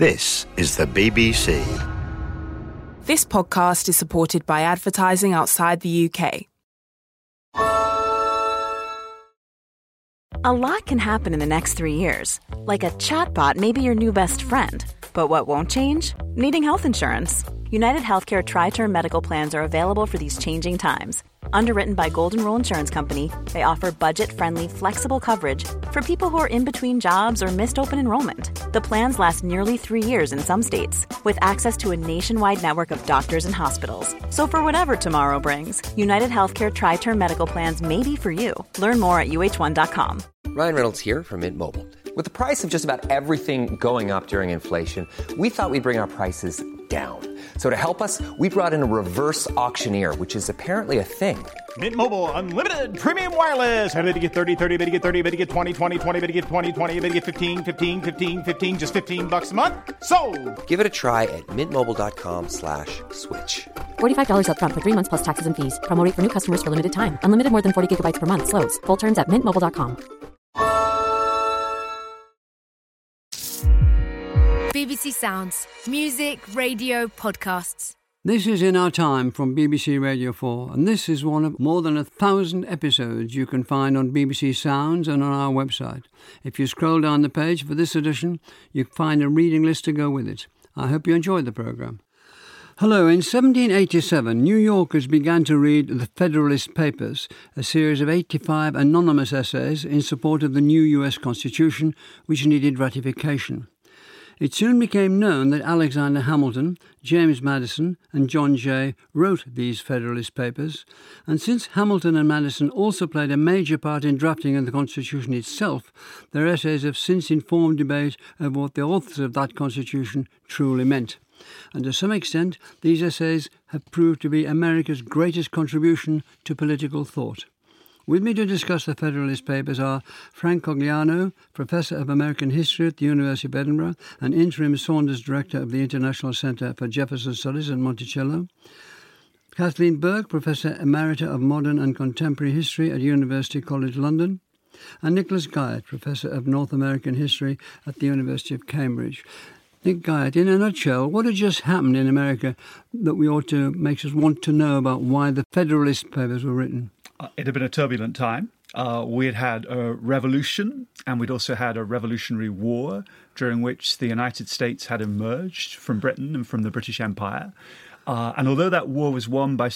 This is the BBC. This podcast is supported by advertising outside the UK. A lot can happen in the next 3 years. Like a chatbot may be your new best friend. But what won't change? Needing health insurance. United Healthcare Tri-Term Medical Plans are available for these changing times. Underwritten by Golden Rule Insurance Company, they offer budget-friendly, flexible coverage for people who are in between jobs or missed open enrollment. The plans last nearly 3 years in some states, with access to a nationwide network of doctors and hospitals. So for whatever tomorrow brings, United Healthcare Tri-Term Medical Plans may be for you. Learn more at uh1.com. Ryan Reynolds here from Mint Mobile. With the price of just about everything going up during inflation, we thought we'd bring our prices down. So to help us, we brought in a reverse auctioneer, which is apparently a thing. Mint Mobile Unlimited Premium Wireless. How to get 30, 30, bit to get 30, bit to get 20, 20, 20, bit to get 20, 20, bit to get 15, 15, 15, 15, just $15 a month? Sold! Give it a try at mintmobile.com/switch. $45 up front for 3 months plus taxes and fees. Promo rate for new customers for limited time. Unlimited more than 40 gigabytes per month. Slows full terms at mintmobile.com. BBC Sounds. Music, radio, podcasts. This is In Our Time from BBC Radio 4, and this is one of more than 1,000 episodes you can find on BBC Sounds and on our website. If you scroll down the page for this edition, you find a reading list to go with it. I hope you enjoyed the programme. Hello, in 1787, New Yorkers began to read the Federalist Papers, a series of 85 anonymous essays in support of the new US Constitution, which needed ratification. It soon became known that Alexander Hamilton, James Madison and John Jay wrote these Federalist Papers, and since Hamilton and Madison also played a major part in drafting the Constitution itself, their essays have since informed debate of what the authors of that Constitution truly meant. And to some extent, these essays have proved to be America's greatest contribution to political thought. With me to discuss the Federalist Papers are Frank Cogliano, Professor of American History at the University of Edinburgh and Interim Saunders Director of the International Centre for Jefferson Studies at Monticello, Kathleen Burke, Professor Emerita of Modern and Contemporary History at University College London, and Nicholas Guyot, Professor of North American History at the University of Cambridge. Nick Guyot, in a nutshell, what had just happened in America that we ought to make us want to know about why the Federalist Papers were written? It had been a turbulent time. We had had a revolution, and we'd also had a revolutionary war during which the United States had emerged from Britain and from the British Empire. And although that war was won by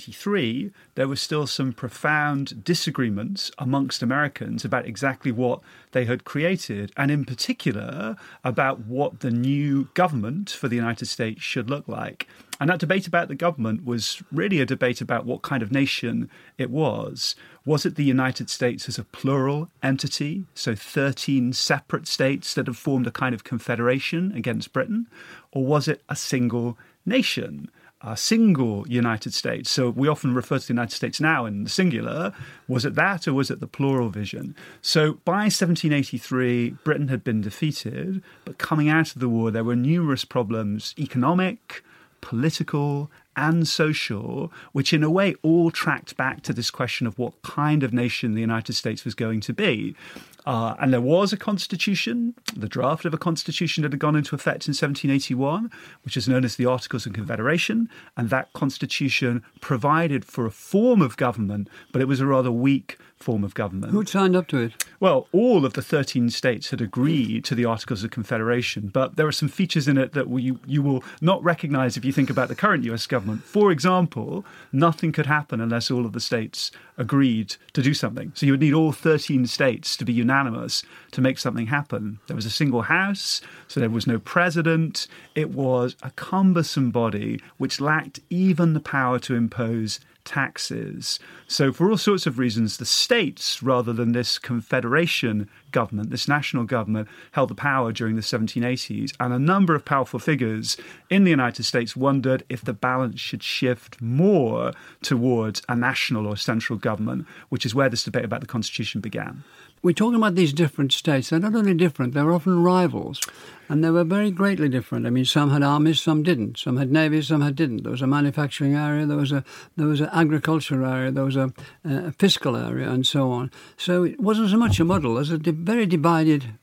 1783, there was still some profound disagreements amongst Americans about exactly what they had created, and in particular about what the new government for the United States should look like. And that debate about the government was really a debate about what kind of nation it was. Was it the United States as a plural entity, so 13 separate states that have formed a kind of confederation against Britain? Or was it a single nation, a single United States? So we often refer to the United States now in the singular. Was it that, or was it the plural vision? So by 1783, Britain had been defeated, but coming out of the war, there were numerous problems, economic, political and social, which in a way all tracked back to this question of what kind of nation the United States was going to be. And there was a constitution, the draft of a constitution that had gone into effect in 1781, which is known as the Articles of Confederation. And that constitution provided for a form of government, but it was a rather weak form of government. Who'd signed up to it? Well, all of the 13 states had agreed to the Articles of Confederation, but there are some features in it that you will not recognize if you think about the current US government. For example, nothing could happen unless all of the states agreed to do something. So you would need all 13 states to be unanimous to make something happen. There was a single house, so there was no president. It was a cumbersome body which lacked even the power to impose taxes. So for all sorts of reasons, the states, rather than this confederation government, this national government, held the power during the 1780s. And a number of powerful figures in the United States wondered if the balance should shift more towards a national or central government, which is where this debate about the Constitution began. We're talking about these different states. They're not only different, they're often rivals. And they were very greatly different. I mean, some had armies, some didn't. Some had navies, some didn't. There was a manufacturing area, there was an agricultural area, there was a fiscal area, and so on. So it wasn't so much a muddle as a very divided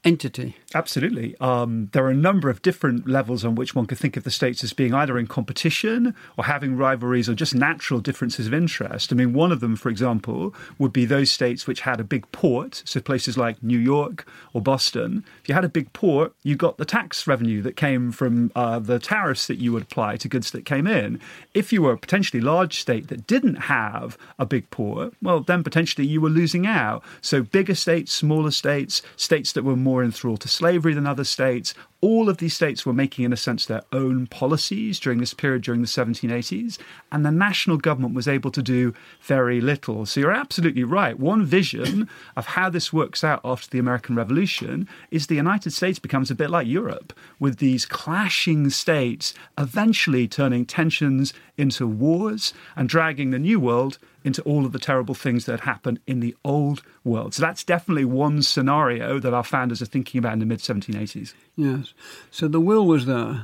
entity. Absolutely. There are a number of different levels on which one could think of the states as being either in competition or having rivalries or just natural differences of interest. I mean, one of them, for example, would be those states which had a big port, so places like New York or Boston. If you had a big port, you got the tax revenue that came from the tariffs that you would apply to goods that came in. If you were a potentially large state that didn't have a big port, well, then potentially you were losing out. So bigger states, smaller states, states that were more enthralled to slavery than other states, all of these states were making, in a sense, their own policies during this period, during the 1780s, and the national government was able to do very little. So you're absolutely right. One vision of how this works out after the American Revolution is the United States becomes a bit like Europe, with these clashing states eventually turning tensions into wars and dragging the New World into all of the terrible things that happened in the old world. So that's definitely one scenario that our founders are thinking about in the mid-1780s. Yes. So the will was there.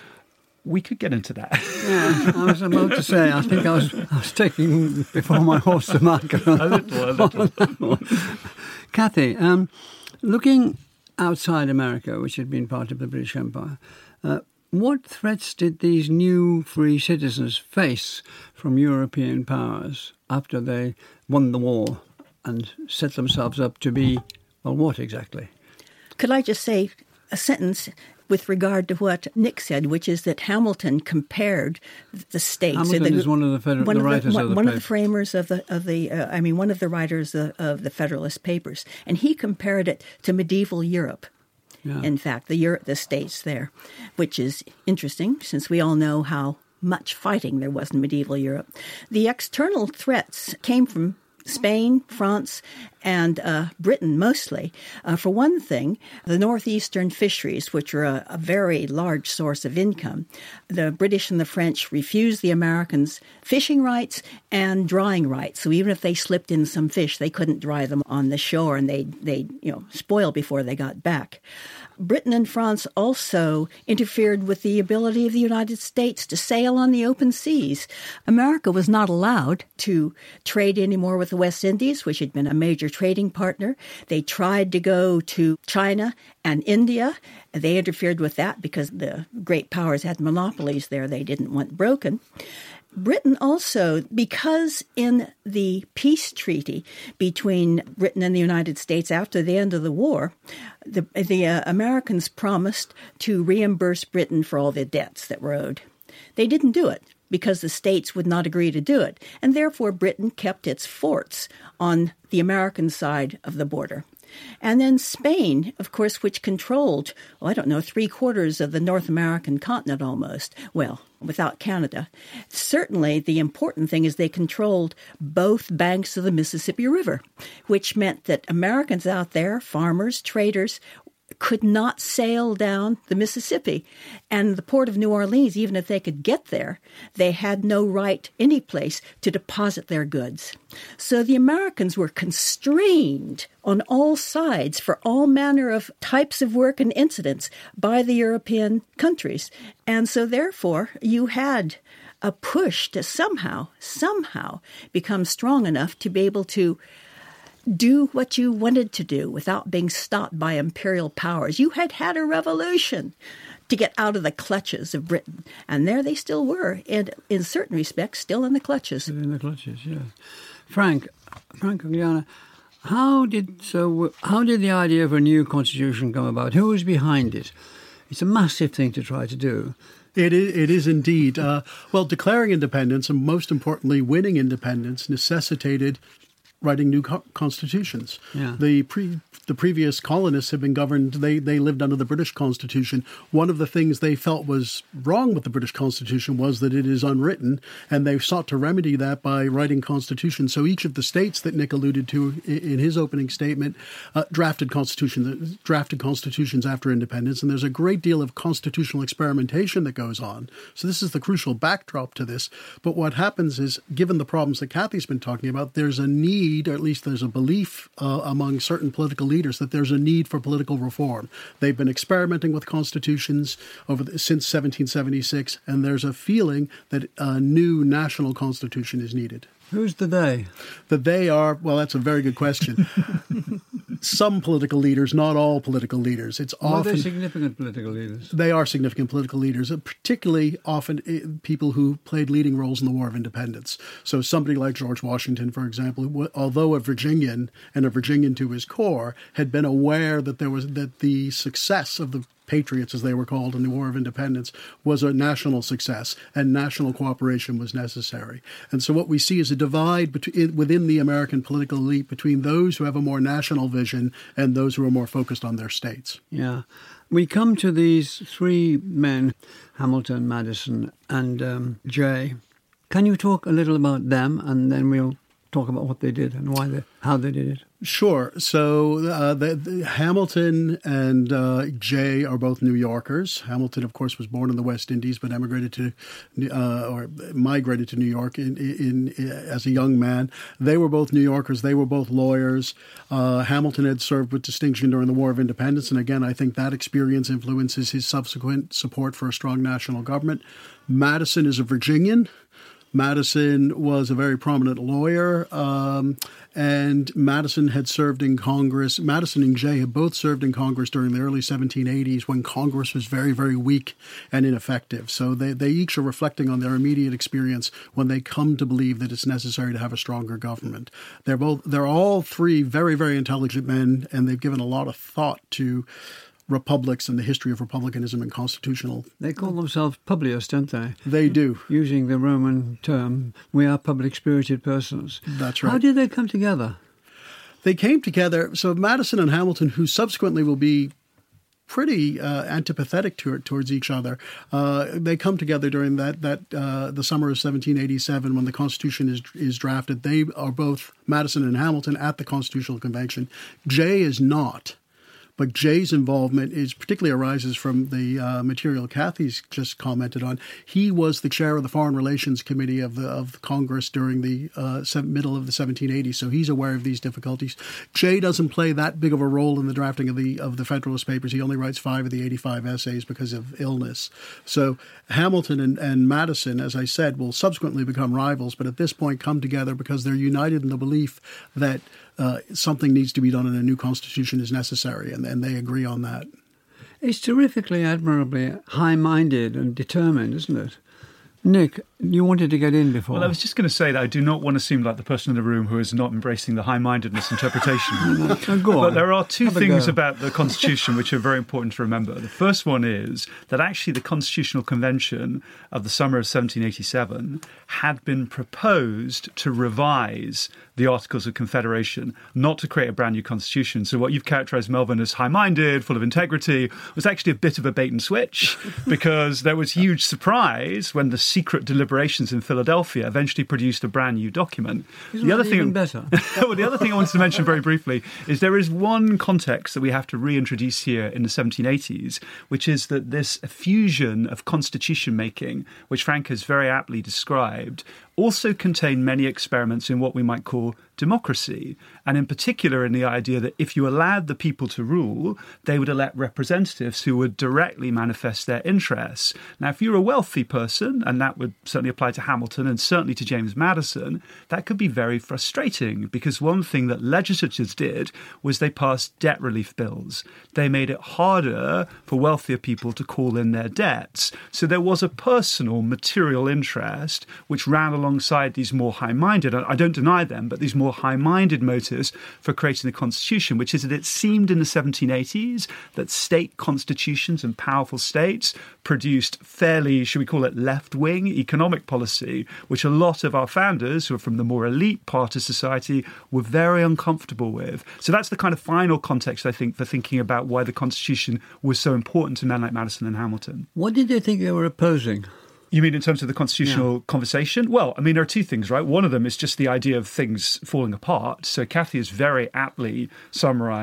We could get into that. Yeah, I was about to say, I think I was taking before my horse to market. A little. Kathy, looking outside America, which had been part of the British Empire, what threats did these new free citizens face from European powers after they won the war and set themselves up to be, well, what exactly? Could I just say a sentence with regard to what Nick said, which is that Hamilton compared the states. Hamilton is one of the writers of the one of the framers of one of the writers of the Federalist Papers, and he compared it to medieval Europe. Yeah. In fact, the states there, which is interesting since we all know how much fighting there was in medieval Europe. The external threats came from Spain, France, and Britain mostly. For one thing, the northeastern fisheries, which are a very large source of income, the British and the French refused the Americans fishing rights and drying rights. So even if they slipped in some fish, they couldn't dry them on the shore, and they'd spoil before they got back. Britain and France also interfered with the ability of the United States to sail on the open seas. America was not allowed to trade anymore with the West Indies, which had been a major trading partner. They tried to go to China and India. They interfered with that because the great powers had monopolies there they didn't want broken. Britain also, because in the peace treaty between Britain and the United States after the end of the war, the Americans promised to reimburse Britain for all the debts that were owed. They didn't do it because the states would not agree to do it, and therefore Britain kept its forts on the American side of the border. And then Spain, of course, which controlled, 3/4 of the North American continent almost, without Canada. Certainly the important thing is they controlled both banks of the Mississippi River, which meant that Americans out there, farmers, traders, could not sail down the Mississippi. And the port of New Orleans, even if they could get there, they had no right any place to deposit their goods. So the Americans were constrained on all sides for all manner of types of work and incidents by the European countries. And so therefore you had a push to somehow become strong enough to be able to do what you wanted to do without being stopped by imperial powers. You had a revolution to get out of the clutches of Britain. And there they still were, and in certain respects, still in the clutches. Still in the clutches, yes. Frank Gugliana, how did the idea of a new constitution come about? Who was behind it? It's a massive thing to try to do. It is indeed. Declaring independence and, most importantly, winning independence necessitated writing new constitutions. Yeah. The previous colonists had been governed, they lived under the British Constitution. One of the things they felt was wrong with the British Constitution was that it is unwritten, and they sought to remedy that by writing constitutions. So each of the states that Nick alluded to in his opening statement drafted constitutions after independence, and there's a great deal of constitutional experimentation that goes on. So this is the crucial backdrop to this. But what happens is, given the problems that Kathy's been talking about, there's a need, or at least there's a belief among certain political leaders that there's a need for political reform. They've been experimenting with constitutions since 1776, and there's a feeling that a new national constitution is needed. Who's the they? The they are, well, that's a very good question. Some political leaders, not all political leaders. It's often... Are they significant political leaders? They are significant political leaders, particularly often people who played leading roles in the War of Independence. So somebody like George Washington, for example, although a Virginian and a Virginian to his core, had been aware that the success of the Patriots, as they were called in the War of Independence, was a national success, and national cooperation was necessary. And so what we see is a divide within the American political elite between those who have a more national vision and those who are more focused on their states. Yeah. We come to these three men, Hamilton, Madison, and Jay. Can you talk a little about them, and then we'll talk about what they did and how they did it? Sure. So Hamilton and Jay are both New Yorkers. Hamilton, of course, was born in the West Indies, but migrated to New York as a young man. They were both New Yorkers. They were both lawyers. Hamilton had served with distinction during the War of Independence, and again, I think that experience influences his subsequent support for a strong national government. Madison is a Virginian. Madison was a very prominent lawyer, and Madison had served in Congress. Madison and Jay had both served in Congress during the early 1780s when Congress was very, very weak and ineffective. So they each are reflecting on their immediate experience when they come to believe that it's necessary to have a stronger government. They're all three very, very intelligent men, and they've given a lot of thought to republics and the history of republicanism and constitutional... They call themselves Publius, don't they? They do. Using the Roman term, we are public-spirited persons. That's right. How did they come together? They came together, so Madison and Hamilton, who subsequently will be pretty antipathetic towards each other. They come together during the summer of 1787 when the Constitution is drafted. They are both, Madison and Hamilton, at the Constitutional Convention. Jay is not. But Jay's involvement particularly arises from the material Kathy's just commented on. He was the chair of the Foreign Relations Committee of Congress during the middle of the 1780s, so he's aware of these difficulties. Jay doesn't play that big of a role in the drafting of the Federalist Papers. He only writes 5 of the 85 essays because of illness. So Hamilton and Madison, as I said, will subsequently become rivals, but at this point come together because they're united in the belief that something needs to be done and a new constitution is necessary, and they agree on that. It's terrifically, admirably high-minded and determined, isn't it? Nick, you wanted to get in before. Well, I was just going to say that I do not want to seem like the person in the room who is not embracing the high-mindedness interpretation. Go on. But there are two things about the Constitution which are very important to remember. The first one is that actually the Constitutional Convention of the summer of 1787 had been proposed to revise the Articles of Confederation, not to create a brand new constitution. So what you've characterised, Melvin, as high-minded, full of integrity, was actually a bit of a bait and switch, because there was huge surprise when the secret deliberations in Philadelphia eventually produced a brand new document. Isn't the other thing, even better? Well, the other thing I wanted to mention very briefly is there is one context that we have to reintroduce here in the 1780s, which is that this fusion of constitution making, which Frank has very aptly described, also contained many experiments in what we might call democracy, and in particular in the idea that if you allowed the people to rule, they would elect representatives who would directly manifest their interests. Now, if you're a wealthy person, and that would certainly apply to Hamilton and certainly to James Madison, that could be very frustrating, because one thing that legislatures did was they passed debt relief bills. They made it harder for wealthier people to call in their debts. So there was a personal material interest which ran alongside these more high-minded, I don't deny them, but these more high-minded motives for creating the Constitution, which is that it seemed in the 1780s that state constitutions and powerful states produced fairly, should we call it, left-wing economic policy, which a lot of our founders, who are from the more elite part of society, were very uncomfortable with. So that's the kind of final context, I think, for thinking about why the Constitution was so important to men like Madison and Hamilton. What did they think they were opposing? You mean in terms of the constitutional conversation? Well, I mean, there are two things, right? One of them is just the idea of things falling apart. So Kathy has very aptly summarised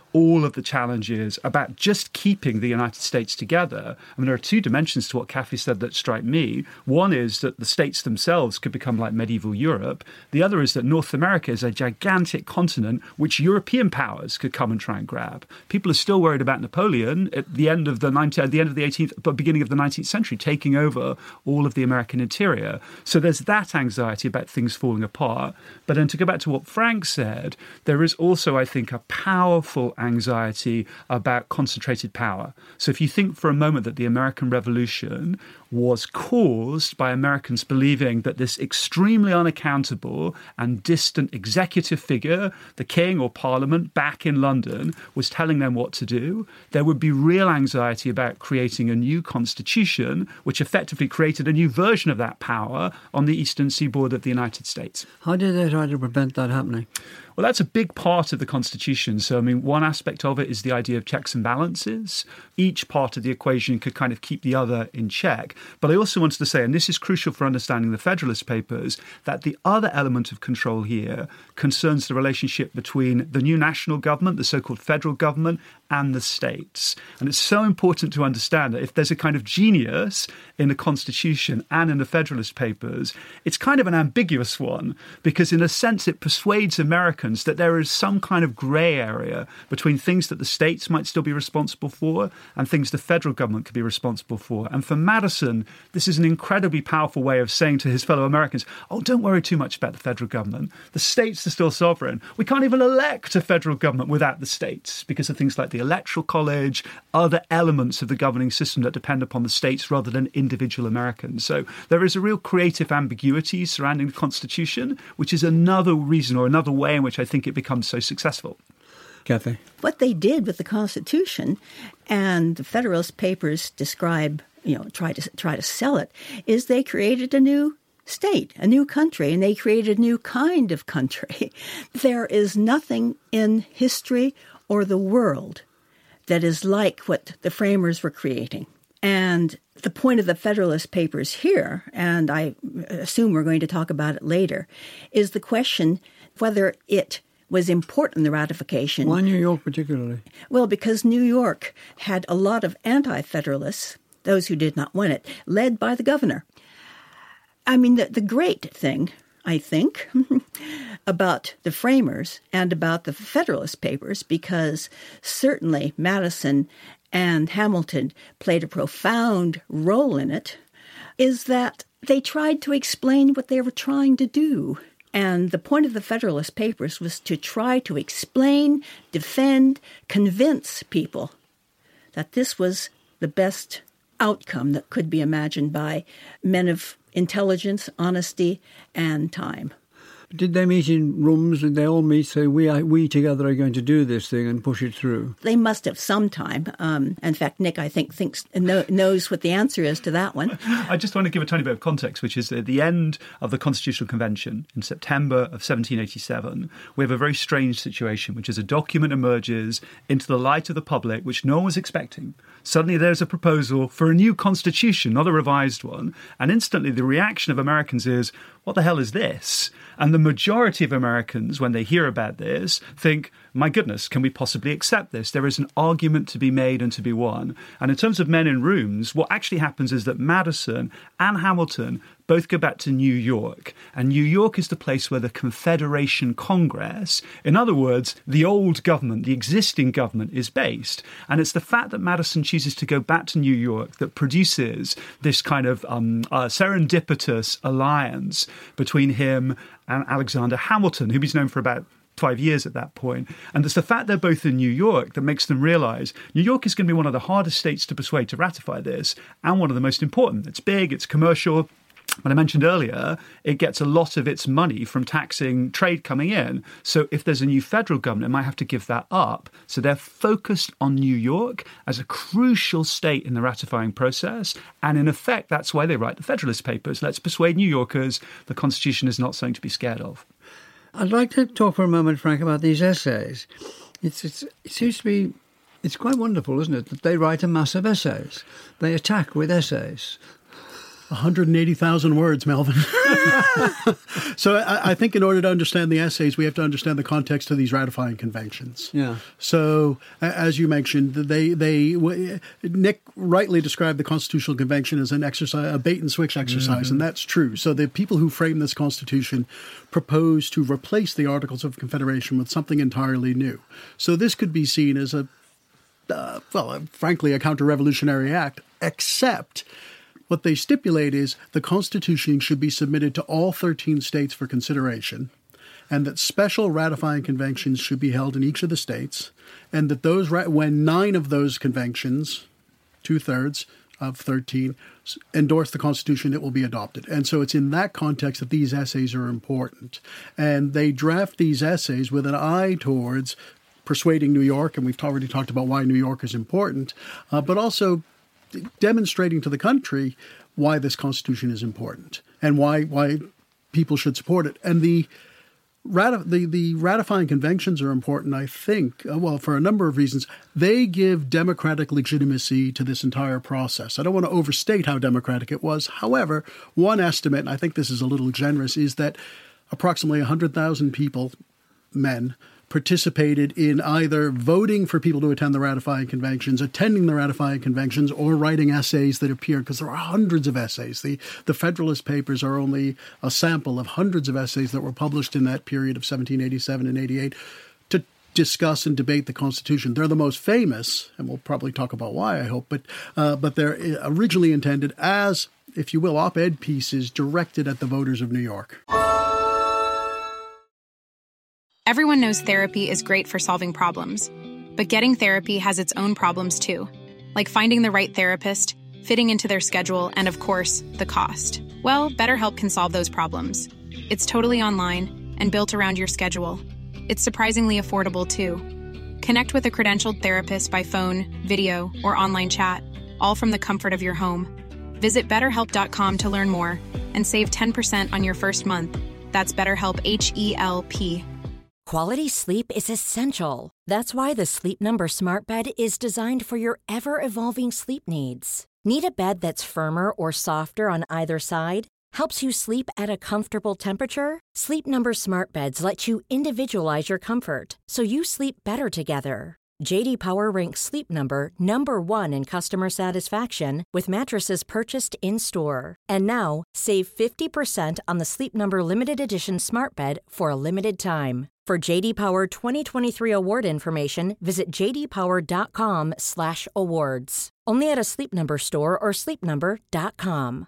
all of the challenges about just keeping the United States together. I mean, there are two dimensions to what Kathy said that strike me. One is that the states themselves could become like medieval Europe. The other is that North America is a gigantic continent which European powers could come and try and grab. People are still worried about Napoleon at the end of the 18th, but beginning of the 19th century, taking over all of the American interior. So there's that anxiety about things falling apart. But then to go back to what Frank said, there is also, I think, a powerful anxiety about concentrated power. So if you think for a moment that the American Revolution was caused by Americans believing that this extremely unaccountable and distant executive figure, the king or parliament back in London, was telling them what to do, there would be real anxiety about creating a new constitution, which effectively created a new version of that power on the eastern seaboard of the United States. How did they try to prevent that happening? Well, that's a big part of the Constitution. So, I mean, one aspect of it is the idea of checks and balances. Each part of the equation could kind of keep the other in check. But I also wanted to say, and this is crucial for understanding the Federalist Papers, that the other element of control here concerns the relationship between the new national government, the so-called federal government, and the states. And it's so important to understand that if there's a kind of genius in the Constitution and in the Federalist Papers, it's kind of an ambiguous one, because in a sense it persuades Americans that there is some kind of grey area between things that the states might still be responsible for and things the federal government could be responsible for. And for Madison, this is an incredibly powerful way of saying to his fellow Americans, oh, don't worry too much about the federal government. The states are still sovereign. We can't even elect a federal government without the states because of things like the Electoral College, other elements of the governing system that depend upon the states rather than individual Americans. So there is a real creative ambiguity surrounding the Constitution, which is another reason or another way in which I think it becomes so successful. Kathy? What they did with the Constitution, and the Federalist Papers describe, try to sell it, is they created a new state, a new country, and they created a new kind of country. There is nothing in history or the world that is like what the framers were creating. And the point of the Federalist Papers here, and I assume we're going to talk about it later, is the question whether it was important, the ratification. Why New York particularly? Well, because New York had a lot of anti-Federalists, those who did not want it, led by the governor. I mean, the great thing, I think, about the framers and about the Federalist Papers, because certainly Madison and Hamilton played a profound role in it, is that they tried to explain what they were trying to do. And the point of the Federalist Papers was to try to explain, defend, convince people that this was the best outcome that could be imagined by men of intelligence, honesty, and time. Did they meet in rooms? Did they all meet, say, we together are going to do this thing and push it through? They must have sometime. In fact, Nick, I think, knows what the answer is to that one. I just want to give a tiny bit of context, which is at the end of the Constitutional Convention in September of 1787, we have a very strange situation, which is a document emerges into the light of the public, which no one was expecting. Suddenly there's a proposal for a new constitution, not a revised one. And instantly the reaction of Americans is, what the hell is this? And the majority of Americans, when they hear about this, think, my goodness, can we possibly accept this? There is an argument to be made and to be won. And in terms of men in rooms, what actually happens is that Madison and Hamilton both go back to New York. And New York is the place where the Confederation Congress, in other words, the old government, the existing government, is based. And it's the fact that Madison chooses to go back to New York that produces this kind of serendipitous alliance between him and Alexander Hamilton, who he's known for about 5 years at that point. And it's the fact they're both in New York that makes them realize New York is going to be one of the hardest states to persuade to ratify this, and one of the most important. It's big, it's commercial. But I mentioned earlier, it gets a lot of its money from taxing trade coming in. So if there's a new federal government, it might have to give that up. So they're focused on New York as a crucial state in the ratifying process. And in effect, that's why they write the Federalist Papers. Let's persuade New Yorkers the Constitution is not something to be scared of. I'd like to talk for a moment, Frank, about these essays. It seems to be, it's quite wonderful, isn't it, that they write a mass of essays. They attack with essays. 180,000 words, Melvin. So I think in order to understand the essays, we have to understand the context of these ratifying conventions. Yeah. So as you mentioned, Nick rightly described the Constitutional Convention as an exercise, a bait and switch exercise, and that's true. So the people who framed this Constitution proposed to replace the Articles of Confederation with something entirely new. So this could be seen as frankly, a counter-revolutionary act, except what they stipulate is the Constitution should be submitted to all 13 states for consideration, and that special ratifying conventions should be held in each of the states, and that when 9 of those conventions, 2/3 of 13, endorse the Constitution, it will be adopted. And so it's in that context that these essays are important. And they draft these essays with an eye towards persuading New York, and we've already talked about why New York is important, but also demonstrating to the country why this Constitution is important and why people should support it. And the ratifying conventions are important, I think, for a number of reasons. They give democratic legitimacy to this entire process. I don't want to overstate how democratic it was. However, one estimate, and I think this is a little generous, is that approximately 100,000 people, men, participated in either voting for people to attend the ratifying conventions, attending the ratifying conventions, or writing essays that appear, because there are hundreds of essays. The Federalist Papers are only a sample of hundreds of essays that were published in that period of 1787 and 88 to discuss and debate the Constitution. They're the most famous, and we'll probably talk about why, I hope, but they're originally intended as, if you will, op-ed pieces directed at the voters of New York. Everyone knows therapy is great for solving problems, but getting therapy has its own problems too, like finding the right therapist, fitting into their schedule, and of course, the cost. Well, BetterHelp can solve those problems. It's totally online and built around your schedule. It's surprisingly affordable too. Connect with a credentialed therapist by phone, video, or online chat, all from the comfort of your home. Visit BetterHelp.com to learn more and save 10% on your first month. That's BetterHelp, H-E-L-P. Quality sleep is essential. That's why the Sleep Number Smart Bed is designed for your ever-evolving sleep needs. Need a bed that's firmer or softer on either side? Helps you sleep at a comfortable temperature? Sleep Number Smart Beds let you individualize your comfort, so you sleep better together. J.D. Power ranks Sleep Number #1 in customer satisfaction with mattresses purchased in-store. And now, save 50% on the Sleep Number Limited Edition Smart Bed for a limited time. For J.D. Power 2023 award information, visit jdpower.com/awards. Only at a Sleep Number store or sleepnumber.com.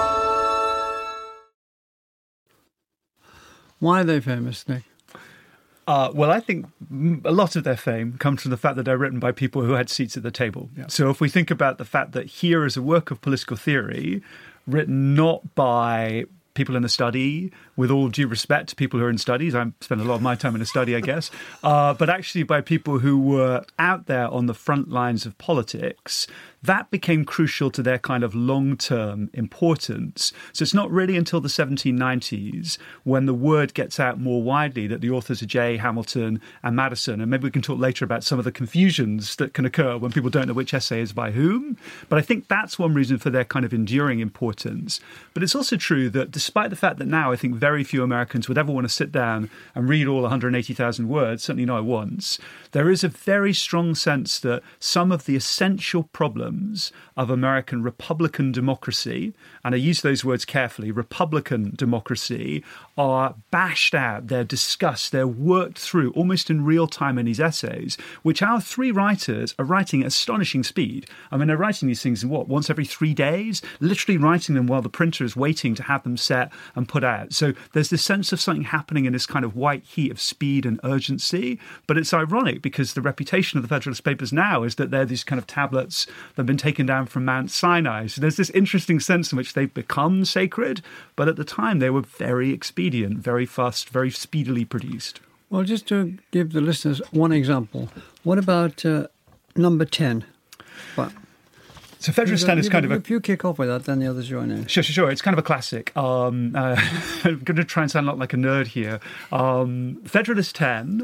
Why are they famous, Nick? Well, I think a lot of their fame comes from the fact that they're written by people who had seats at the table. Yeah. So if we think about the fact that here is a work of political theory written not by people in a study, with all due respect to people who are in studies. I spend a lot of my time in a study, I guess, but actually by people who were out there on the front lines of politics. That became crucial to their kind of long-term importance. So it's not really until the 1790s when the word gets out more widely that the authors are Jay, Hamilton and Madison. And maybe we can talk later about some of the confusions that can occur when people don't know which essay is by whom. But I think that's one reason for their kind of enduring importance. But it's also true that despite the fact that now I think very few Americans would ever want to sit down and read all 180,000 words, certainly not at once, there is a very strong sense that some of the essential problems of American Republican democracy, and I use those words carefully, Republican democracy, are bashed out, they're discussed, they're worked through almost in real time in these essays, which our three writers are writing at astonishing speed. I mean, they're writing these things in once every 3 days, literally writing them while the printer is waiting to have them set and put out. So there's this sense of something happening in this kind of white heat of speed and urgency. But it's ironic because the reputation of the Federalist Papers now is that they're these kind of tablets that have been taken down from Mount Sinai. So there's this interesting sense in which they've become sacred, but at the time they were very expedient, very fast, very speedily produced. Well, just to give the listeners one example, what about number 10? Well, so Federalist 10 is kind of a... If you kick off with that, then the others join in. Sure. It's kind of a classic. I'm going to try and sound like a nerd here. Federalist 10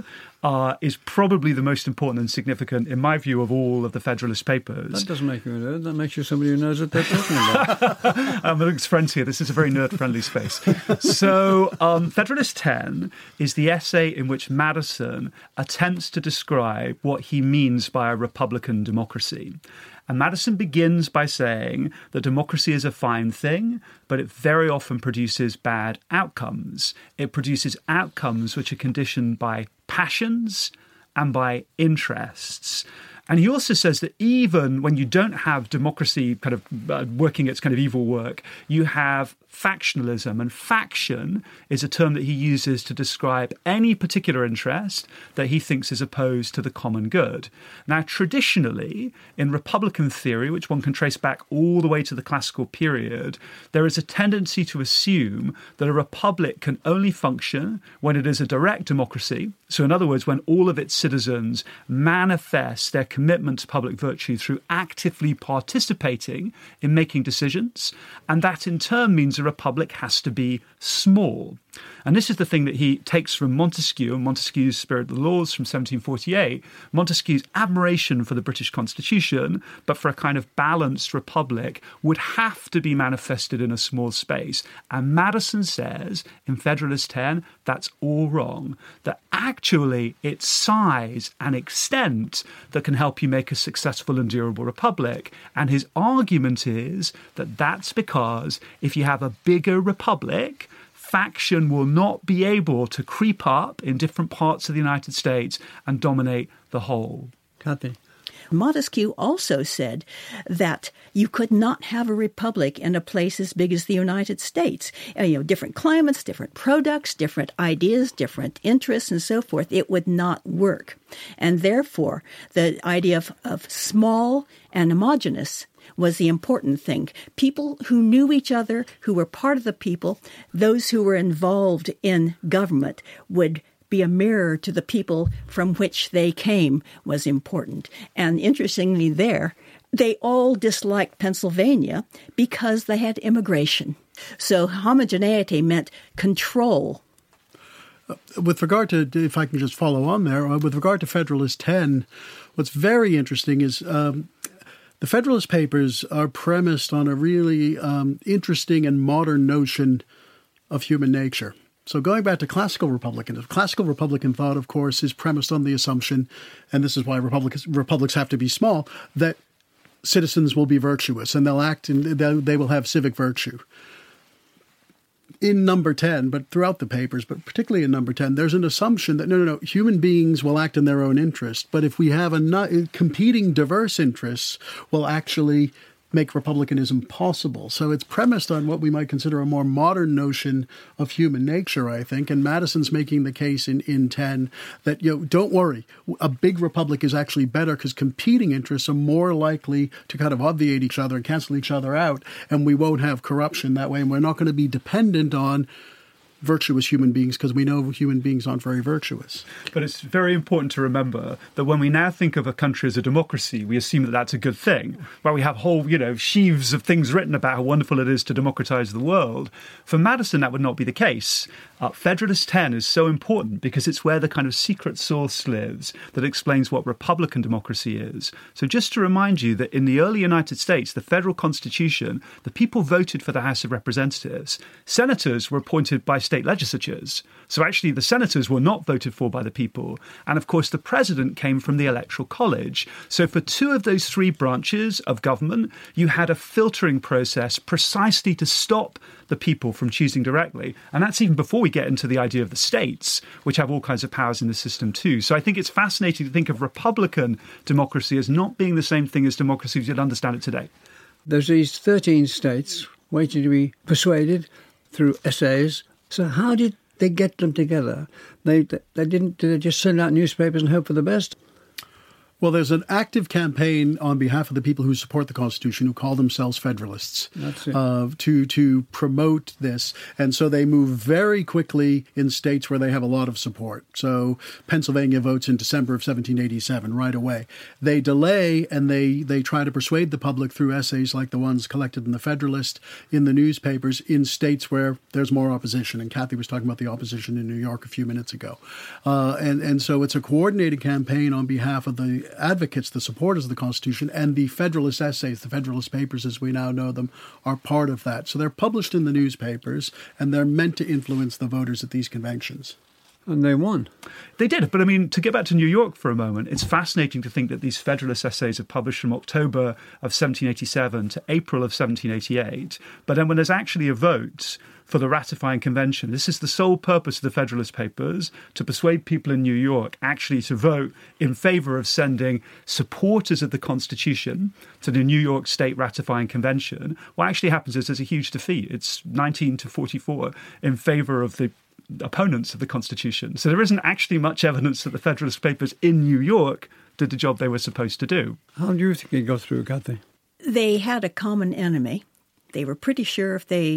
is probably the most important and significant, in my view, of all of the Federalist Papers. That doesn't make you a nerd. That makes you somebody who knows what they're talking about. I'm amongst friends here. This is a very nerd-friendly space. So Federalist 10 is the essay in which Madison attempts to describe what he means by a Republican democracy. And Madison begins by saying that democracy is a fine thing, but it very often produces bad outcomes. It produces outcomes which are conditioned by passions and by interests. And he also says that even when you don't have democracy kind of working its kind of evil work, you have factionalism. And faction is a term that he uses to describe any particular interest that he thinks is opposed to the common good. Now, traditionally, in Republican theory, which one can trace back all the way to the classical period, there is a tendency to assume that a republic can only function when it is a direct democracy. So in other words, when all of its citizens manifest their commitment to public virtue through actively participating in making decisions, and that in turn means a republic has to be small. And this is the thing that he takes from Montesquieu and Montesquieu's Spirit of the Laws from 1748, Montesquieu's admiration for the British Constitution, but for a kind of balanced republic, would have to be manifested in a small space. And Madison says in Federalist 10, that's all wrong, that actually it's size and extent that can help you make a successful and durable republic. And his argument is that that's because if you have a bigger republic, faction will not be able to creep up in different parts of the United States and dominate the whole. Kathy. Montesquieu also said that you could not have a republic in a place as big as the United States. Different climates, different products, different ideas, different interests, and so forth. It would not work. And therefore, the idea of small and homogeneous was the important thing. People who knew each other, who were part of the people, those who were involved in government would be a mirror to the people from which they came was important. And interestingly they all disliked Pennsylvania because they had immigration. So homogeneity meant control. With regard to, if I can just follow on there, with regard to Federalist 10, what's very interesting is the Federalist Papers are premised on a really interesting and modern notion of human nature. So going back to classical Republican thought, of course, is premised on the assumption, and this is why republics have to be small, that citizens will be virtuous and they'll act and they will have civic virtue. In number 10, but throughout the papers, but particularly in number 10, there's an assumption that no, human beings will act in their own interest. But if we have competing diverse interests, will actually make republicanism possible. So it's premised on what we might consider a more modern notion of human nature, I think. And Madison's making the case in 10 that, don't worry, a big republic is actually better because competing interests are more likely to kind of obviate each other and cancel each other out. And we won't have corruption that way. And we're not going to be dependent on virtuous human beings because we know human beings aren't very virtuous. But it's very important to remember that when we now think of a country as a democracy, we assume that that's a good thing. Where we have whole, sheaves of things written about how wonderful it is to democratize the world. For Madison, that would not be the case. Federalist 10 is so important because it's where the kind of secret source lives that explains what Republican democracy is. So just to remind you that in the early United States, the federal Constitution, the people voted for the House of Representatives. Senators were appointed by state legislatures. So actually the senators were not voted for by the people. And of course, the president came from the Electoral College. So for two of those three branches of government, you had a filtering process precisely to stop the people from choosing directly. And that's even before we get into the idea of the states, which have all kinds of powers in the system too. So I think it's fascinating to think of Republican democracy as not being the same thing as democracy as you'd understand it today. There's these 13 states waiting to be persuaded through essays. So how did they get them together? They didn't. Did they just send out newspapers and hope for the best? Well, there's an active campaign on behalf of the people who support the Constitution, who call themselves Federalists, to promote this. And so they move very quickly in states where they have a lot of support. So Pennsylvania votes in December of 1787 right away. They delay and they try to persuade the public through essays like the ones collected in the Federalist, in the newspapers, in states where there's more opposition. And Kathy was talking about the opposition in New York a few minutes ago. And so it's a coordinated campaign on behalf of the advocates, the supporters of the Constitution, and the Federalist essays, the Federalist Papers as we now know them, are part of that. So they're published in the newspapers, and they're meant to influence the voters at these conventions. And they won. They did. But I mean, to get back to New York for a moment, it's fascinating to think that these Federalist essays are published from October of 1787 to April of 1788. But then when there's actually a vote for the ratifying convention, this is the sole purpose of the Federalist Papers, to persuade people in New York actually to vote in favor of sending supporters of the Constitution to the New York State ratifying convention. What actually happens is there's a huge defeat. It's 19-44 in favor of the opponents of the Constitution. So there isn't actually much evidence that the Federalist Papers in New York did the job they were supposed to do. How do you think it got through, Kathy? They had a common enemy. They were pretty sure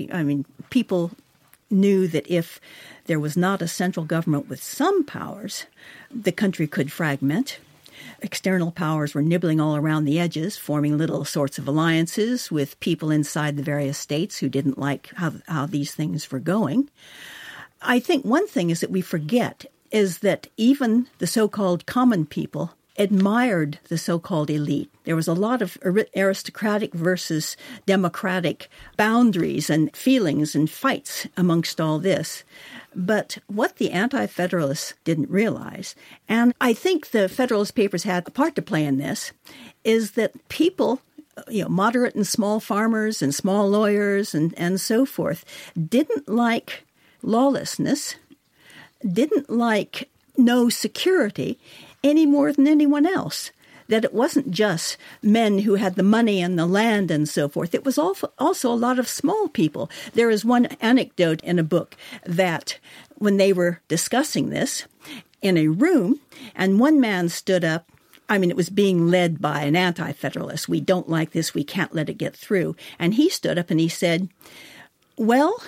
people knew that if there was not a central government with some powers, the country could fragment. External powers were nibbling all around the edges, forming little sorts of alliances with people inside the various states who didn't like how these things were going. I think one thing is that we forget is that even the so-called common people admired the so-called elite. There was a lot of aristocratic versus democratic boundaries and feelings and fights amongst all this. But what the Anti-Federalists didn't realize, and I think the Federalist Papers had a part to play in this, is that people, moderate and small farmers and small lawyers and so forth, didn't like lawlessness, didn't like no security any more than anyone else. That it wasn't just men who had the money and the land and so forth. It was also a lot of small people. There is one anecdote in a book that when they were discussing this in a room, and one man stood up, it was being led by an anti-federalist. We don't like this. We can't let it get through. And he stood up and he said, well,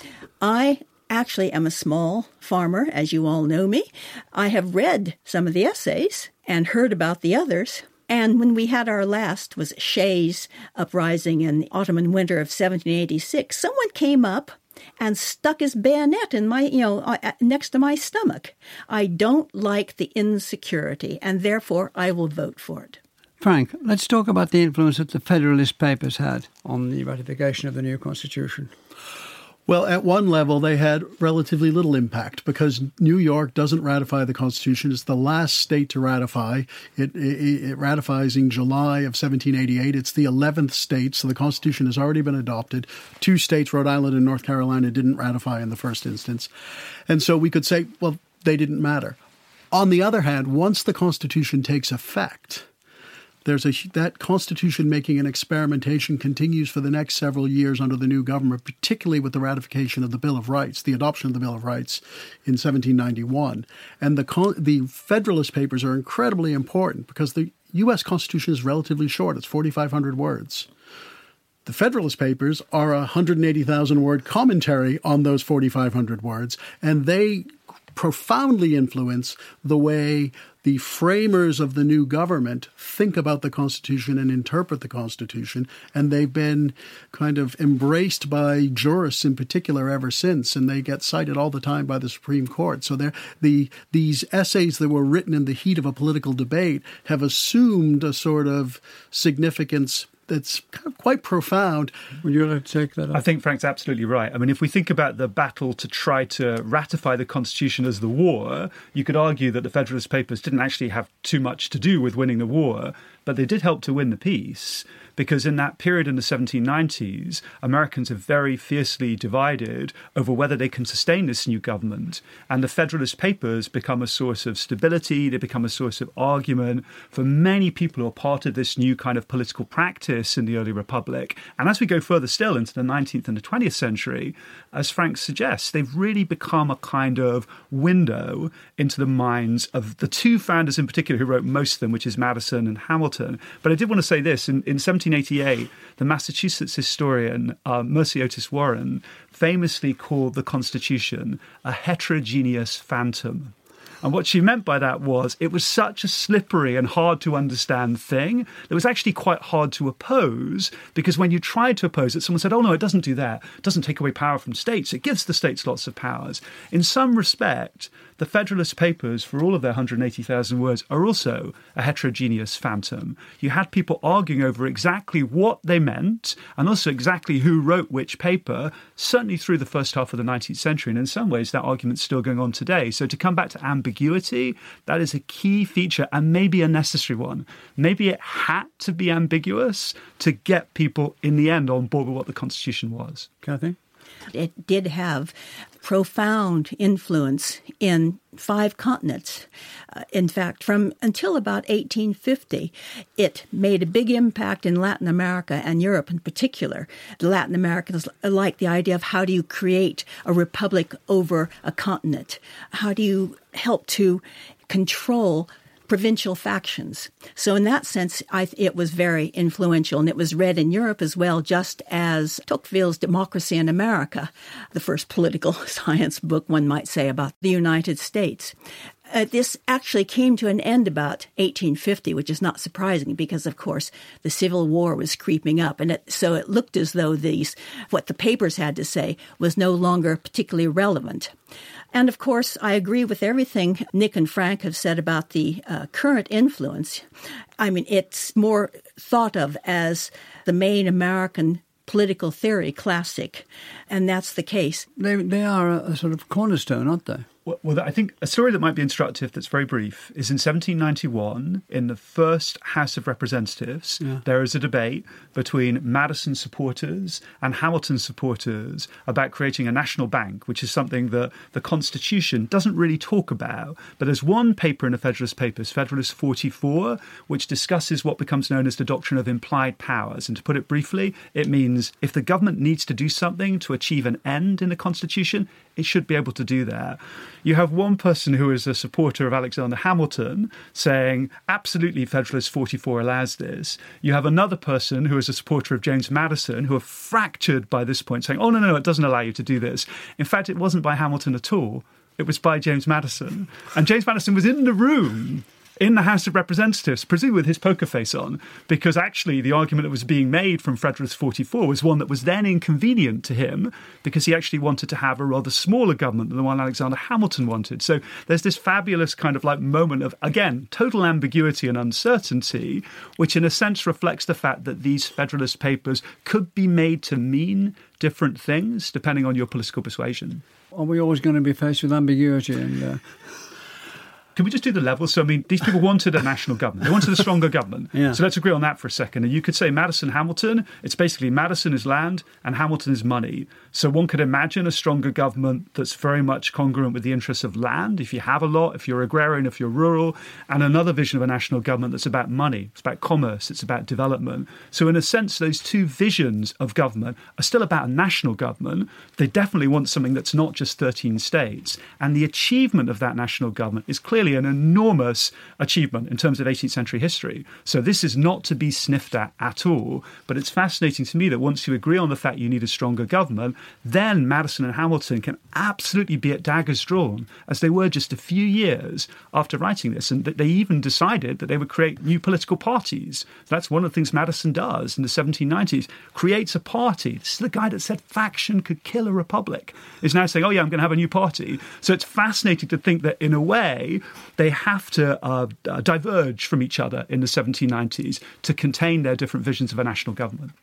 I actually am a small farmer, as you all know me. I have read some of the essays and heard about the others. And when we had our last, was Shays' uprising in the autumn and winter of 1786, someone came up and stuck his bayonet in my, next to my stomach. I don't like the insecurity, and therefore I will vote for it. Frank, let's talk about the influence that the Federalist Papers had on the ratification of the new Constitution. Well, at one level, they had relatively little impact because New York doesn't ratify the Constitution. It's the last state to ratify. It ratifies in July of 1788. It's the 11th state, so the Constitution has already been adopted. 2 states, Rhode Island and North Carolina, didn't ratify in the first instance. And so we could say, well, they didn't matter. On the other hand, once the Constitution takes effect, that Constitution-making and experimentation continues for the next several years under the new government, particularly with the ratification of the Bill of Rights, the adoption of the Bill of Rights in 1791. And the Federalist Papers are incredibly important because the U.S. Constitution is relatively short. It's 4,500 words. The Federalist Papers are a 180,000-word commentary on those 4,500 words, and they profoundly influence the way the framers of the new government think about the Constitution and interpret the Constitution, and they've been kind of embraced by jurists in particular ever since, and they get cited all the time by the Supreme Court. So these essays that were written in the heat of a political debate have assumed a sort of significance that's quite profound. Would you like to take that up? I think Frank's absolutely right. If we think about the battle to try to ratify the Constitution as the war, you could argue that the Federalist Papers didn't actually have too much to do with winning the war. but they did help to win the peace, because in that period in the 1790s, Americans are very fiercely divided over whether they can sustain this new government. And the Federalist Papers become a source of stability. They become a source of argument for many people who are part of this new kind of political practice in the early Republic. And as we go further still into the 19th and the 20th century, as Frank suggests, they've really become a kind of window into the minds of the two founders in particular who wrote most of them, which is Madison and Hamilton. But I did want to say this. In 1788, the Massachusetts historian Mercy Otis Warren famously called the Constitution a heterogeneous phantom. And what she meant by that was it was such a slippery and hard to understand thing that was actually quite hard to oppose, because when you tried to oppose it, someone said, oh, no, it doesn't do that. It doesn't take away power from states. It gives the states lots of powers. In some respect, the Federalist Papers, for all of their 180,000 words, are also a heterogeneous phantom. You had people arguing over exactly what they meant and also exactly who wrote which paper, certainly through the first half of the 19th century. And in some ways, that argument's still going on today. So to come back to ambiguity, that is a key feature and maybe a necessary one. Maybe it had to be ambiguous to get people in the end on board with what the Constitution was. Kathy? It did have profound influence in 5 continents. In fact, from until about 1850, it made a big impact in Latin America and Europe in particular. The Latin Americans liked the idea of how do you create a republic over a continent? How do you help to control provincial factions? So in that sense, it was very influential, and it was read in Europe as well, just as Tocqueville's Democracy in America, the first political science book, one might say, about the United States. This actually came to an end about 1850, which is not surprising because, of course, the Civil War was creeping up. And so it looked as though what the papers had to say was no longer particularly relevant. And, of course, I agree with everything Nick and Frank have said about the current influence. I mean, it's more thought of as the main American political theory classic, and that's the case. They are a sort of cornerstone, aren't they? Well, I think a story that might be instructive that's very brief is in 1791, in the first House of Representatives, there is a debate between Madison supporters and Hamilton supporters about creating a national bank, which is something that the Constitution doesn't really talk about. But there's one paper in the Federalist Papers, Federalist 44, which discusses what becomes known as the doctrine of implied powers. And to put it briefly, it means if the government needs to do something to achieve an end in the Constitution, it should be able to do that. You have one person who is a supporter of Alexander Hamilton saying, absolutely, Federalist 44 allows this. You have another person who is a supporter of James Madison who are fractured by this point, saying, oh, no, it doesn't allow you to do this. In fact, it wasn't by Hamilton at all. It was by James Madison. And James Madison was in the room in the House of Representatives, presumably with his poker face on, because actually the argument that was being made from Federalist 44 was one that was then inconvenient to him because he actually wanted to have a rather smaller government than the one Alexander Hamilton wanted. So there's this fabulous kind of like moment of, again, total ambiguity and uncertainty, which in a sense reflects the fact that these Federalist Papers could be made to mean different things depending on your political persuasion. Are we always going to be faced with ambiguity? Can we just do the levels? So, I mean, these people wanted a national government. They wanted a stronger government. Yeah. So let's agree on that for a second. And you could say Madison, Hamilton, it's basically Madison is land and Hamilton is money. So one could imagine a stronger government that's very much congruent with the interests of land, if you have a lot, if you're agrarian, if you're rural, and another vision of a national government that's about money, it's about commerce, it's about development. So in a sense, those two visions of government are still about a national government. They definitely want something that's not just 13 states. And the achievement of that national government is clearly an enormous achievement in terms of 18th century history. So this is not to be sniffed at all. But it's fascinating to me that once you agree on the fact you need a stronger government, then Madison and Hamilton can absolutely be at daggers drawn, as they were just a few years after writing this. And they even decided that they would create new political parties. So that's one of the things Madison does in the 1790s, creates a party. This is the guy that said faction could kill a republic, is now saying, oh yeah, I'm going to have a new party. So it's fascinating to think that in a way, they have to diverge from each other in the 1790s to contain their different visions of a national government.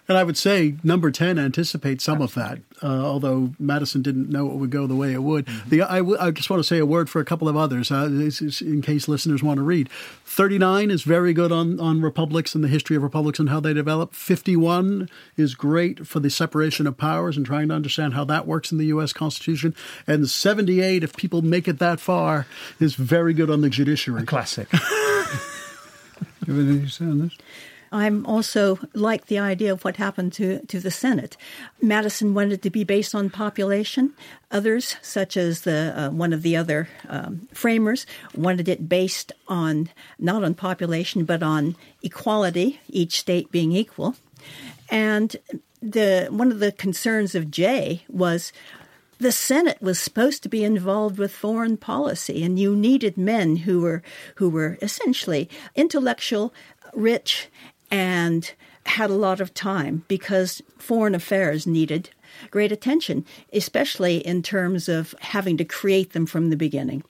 And I would say number 10 anticipates some of that, although Madison didn't know it would go the way it would. I just want to say a word for a couple of others, in case listeners want to read. 39 is very good on republics and the history of republics and how they develop. 51 is great for the separation of powers and trying to understand how that works in the U.S. Constitution. And 78, if people make it that far, is very good on the judiciary. A classic. Everything you say on this? I'm also like the idea of what happened to the Senate. Madison wanted it to be based on population. Others, such as one of the other framers, wanted it based on not on population but on equality, each state being equal. And one of the concerns of Jay was the Senate was supposed to be involved with foreign policy, and you needed men who were essentially intellectual, rich, and had a lot of time because foreign affairs needed great attention, especially in terms of having to create them from the beginning.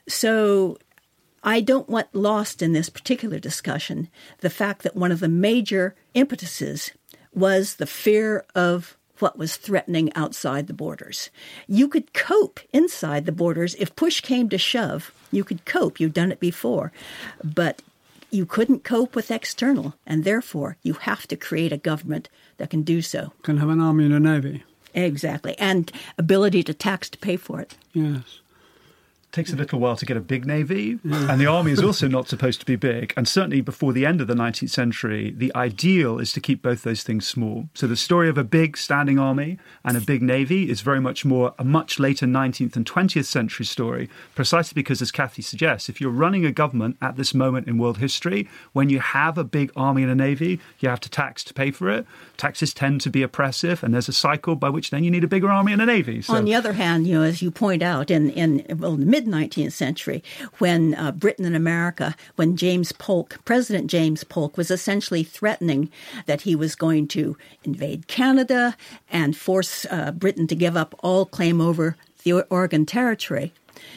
So I don't want lost in this particular discussion the fact that one of the major impetuses was the fear of what was threatening outside the borders. You could cope inside the borders. If push came to shove, you could cope. You've done it before. But you couldn't cope with external, and therefore you have to create a government that can do so. Can have an army and a navy. Exactly, and ability to tax to pay for it. Yes. Takes a little while to get a big navy, and the army is also not supposed to be big. And certainly before the end of the 19th century, the ideal is to keep both those things small. So the story of a big standing army and a big navy is very much more a much later 19th and 20th century story, precisely because, as Kathy suggests, if you're running a government at this moment in world history, when you have a big army and a navy, you have to tax to pay for it. Taxes tend to be oppressive, and there's a cycle by which then you need a bigger army and a navy. So, on the other hand, as you point out, in the mid-19th century, when Britain and America, when President James Polk was essentially threatening that he was going to invade Canada and force Britain to give up all claim over the Oregon Territory,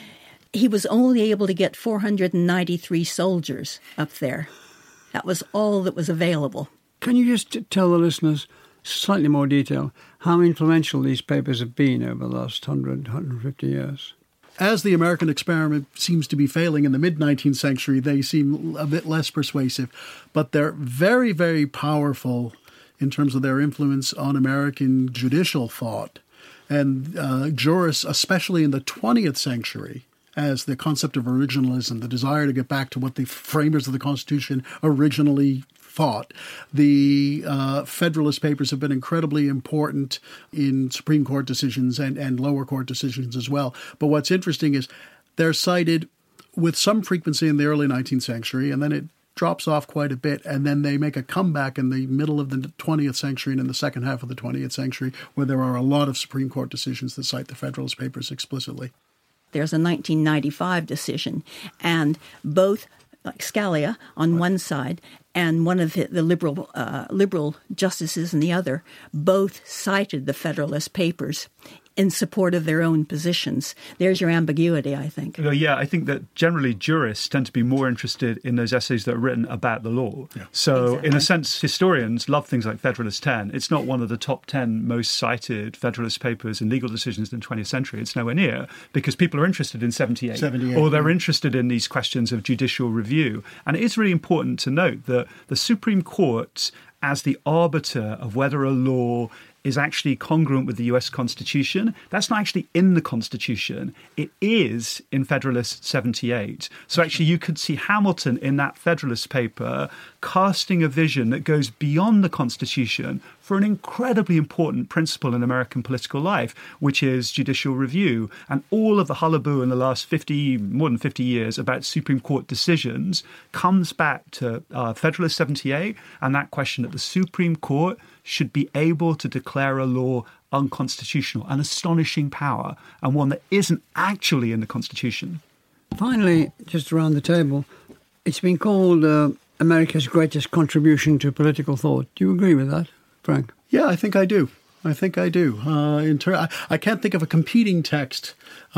he was only able to get 493 soldiers up there. That was all that was available. Can you just tell the listeners, slightly more detail, how influential these papers have been over the last 150 years? As the American experiment seems to be failing in the mid-19th century, they seem a bit less persuasive. But they're very, very powerful in terms of their influence on American judicial thought. And jurists, especially in the 20th century, as the concept of originalism, the desire to get back to what the framers of the Constitution originally thought. The Federalist Papers have been incredibly important in Supreme Court decisions and lower court decisions as well. But what's interesting is they're cited with some frequency in the early 19th century, and then it drops off quite a bit, and then they make a comeback in the middle of the 20th century and in the second half of the 20th century, where there are a lot of Supreme Court decisions that cite the Federalist Papers explicitly. There's a 1995 decision, and both Scalia on one side and one of the liberal justices on the other both cited the Federalist Papers in support of their own positions. There's your ambiguity, I think. Yeah, I think that generally jurists tend to be more interested in those essays that are written about the law. Yeah. So exactly. In a sense, historians love things like Federalist 10. It's not one of the top 10 most cited Federalist Papers in legal decisions in the 20th century. It's nowhere near, because people are interested in 78 or they're interested in these questions of judicial review. And it is really important to note that the Supreme Court, as the arbiter of whether a law is actually congruent with the US Constitution. That's not actually in the Constitution. It is in Federalist 78. So actually you could see Hamilton in that Federalist paper casting a vision that goes beyond the Constitution for an incredibly important principle in American political life, which is judicial review. And all of the hullabaloo in the last more than 50 years about Supreme Court decisions comes back to Federalist 78 and that question that the Supreme Court should be able to declare a law unconstitutional, an astonishing power, and one that isn't actually in the Constitution. Finally, just around the table, it's been called America's greatest contribution to political thought. Do you agree with that, Frank? Yeah, I think I do. I can't think of a competing text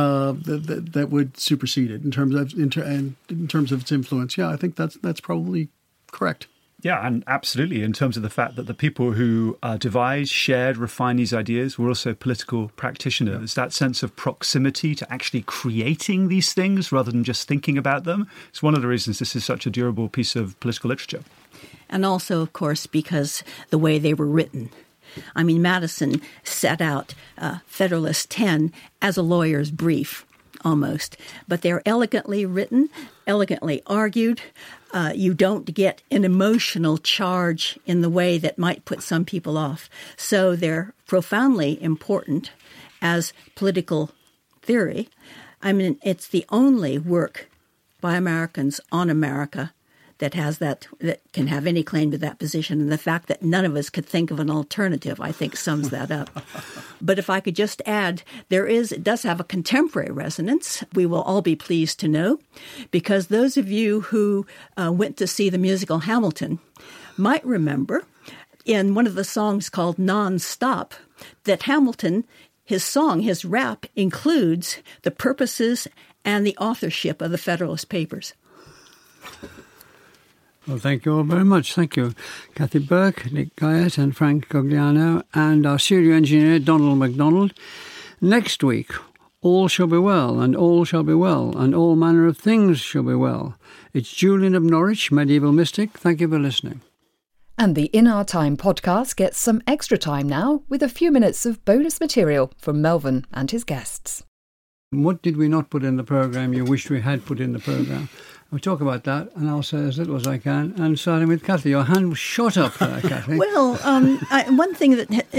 that would supersede it in terms of its influence. Yeah, I think that's probably correct. Yeah, and absolutely, in terms of the fact that the people who devised, shared, refined these ideas were also political practitioners. That sense of proximity to actually creating these things rather than just thinking about them. It's one of the reasons this is such a durable piece of political literature. And also, of course, because the way they were written. I mean, Madison set out Federalist 10 as a lawyer's brief, almost. But they're elegantly written, elegantly argued. You don't get an emotional charge in the way that might put some people off. So they're profoundly important as political theory. I mean, it's the only work by Americans on America that has that can have any claim to that position. And the fact that none of us could think of an alternative, I think, sums that up. But if I could just add, it does have a contemporary resonance, we will all be pleased to know, because those of you who went to see the musical Hamilton might remember in one of the songs called Non-Stop that Hamilton, his song, his rap, includes the purposes and the authorship of the Federalist Papers. Well, thank you all very much. Thank you, Kathy Burke, Nick Guyett and Frank Cogliano, and our studio engineer, Donald MacDonald. Next week, all shall be well, and all shall be well, and all manner of things shall be well. It's Julian of Norwich, medieval mystic. Thank you for listening. And the In Our Time podcast gets some extra time now with a few minutes of bonus material from Melvyn and his guests. What did we not put in the programme you wished we had put in the programme? We'll talk about that, and I'll say as little as I can. And starting with Kathy, your hand was shot up there, Kathy. Well, one thing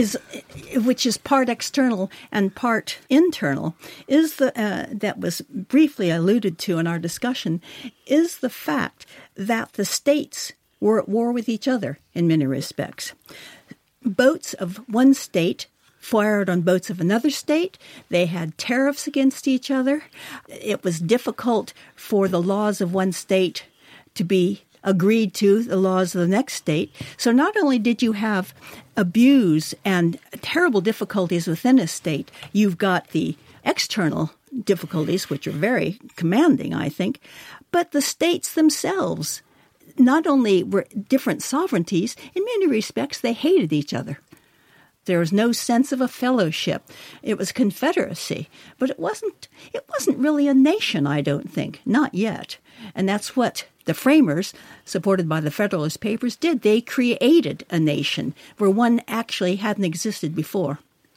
which is part external and part internal, is that was briefly alluded to in our discussion, is the fact that the states were at war with each other in many respects. Boats of one state fired on boats of another state. They had tariffs against each other. It was difficult for the laws of one state to be agreed to the laws of the next state. So not only did you have abuse and terrible difficulties within a state, you've got the external difficulties, which are very commanding, I think, but the states themselves not only were different sovereignties, in many respects they hated each other. There was no sense of a fellowship. It was confederacy, but it wasn't really a nation, I don't think, not yet. And that's what the framers, supported by the Federalist Papers, did. They created a nation where one actually hadn't existed before.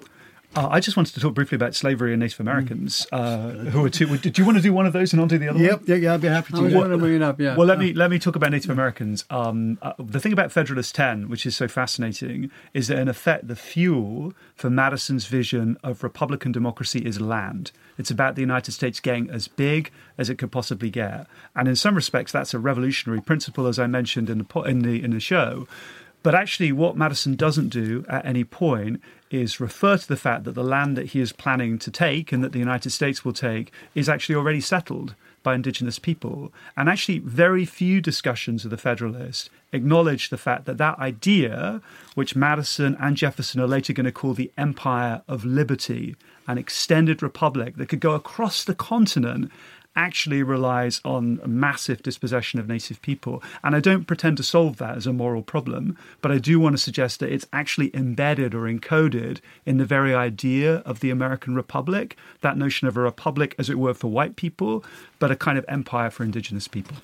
I just wanted to talk briefly about slavery and Native Americans, who are two. Did you want to do one of those and I'll do the other one? Yeah, I'd be happy to. I want to bring it up, yeah. Well, let me talk about Native Americans. The thing about Federalist 10, which is so fascinating, is that in effect the fuel for Madison's vision of Republican democracy is land. It's about the United States getting as big as it could possibly get, and in some respects that's a revolutionary principle, as I mentioned in the show. But actually what Madison doesn't do at any point is refer to the fact that the land that he is planning to take and that the United States will take is actually already settled by indigenous people. And actually very few discussions of the Federalists acknowledge the fact that that idea, which Madison and Jefferson are later going to call the Empire of Liberty, an extended republic that could go across the continent, actually relies on a massive dispossession of native people. And I don't pretend to solve that as a moral problem, but I do want to suggest that it's actually embedded or encoded in the very idea of the American Republic, that notion of a republic, as it were, for white people, but a kind of empire for indigenous people.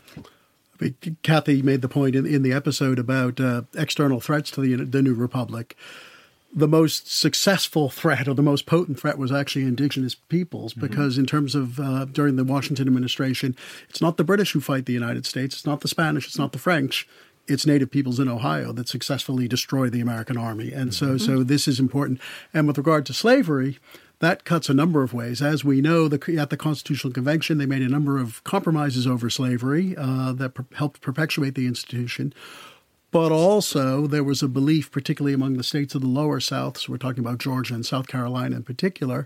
Kathy made the point in the episode about external threats to the new republic. The most successful threat or the most potent threat was actually indigenous peoples, because in terms of during the Washington administration, it's not the British who fight the United States. It's not the Spanish. It's not the French. It's native peoples in Ohio that successfully destroy the American army. And so this is important. And with regard to slavery, that cuts a number of ways. As we know, at the Constitutional Convention, they made a number of compromises over slavery that helped perpetuate the institution. But also there was a belief, particularly among the states of the lower South, so we're talking about Georgia and South Carolina in particular,